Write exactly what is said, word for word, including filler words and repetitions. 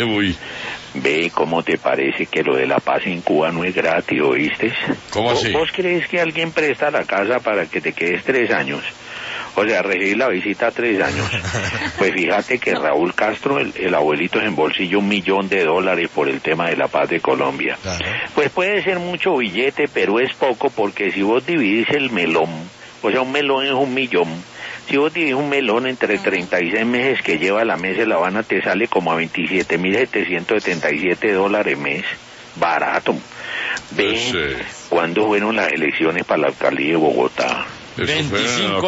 Uy. Ve, ¿cómo te parece que lo de la paz en Cuba no es gratis, oíste? ¿Cómo ¿Vos, así? ¿Vos crees que alguien presta la casa para que te quedes tres años? O sea, recibir la visita tres años. Pues fíjate que Raúl Castro, el, el abuelito, se embolsilló un millón de dólares por el tema de la paz de Colombia. Claro. Pues puede ser mucho billete, pero es poco, porque si vos dividís el melón, o sea, un melón es un millón. Si vos dividís un melón entre treinta y seis meses que lleva la mesa de La Habana, te sale como a veintisiete mil setecientos setenta y siete dólares mes. Barato. Ve, Ese. ¿cuándo fueron las elecciones para la alcaldía de Bogotá? Eso fue en veinticinco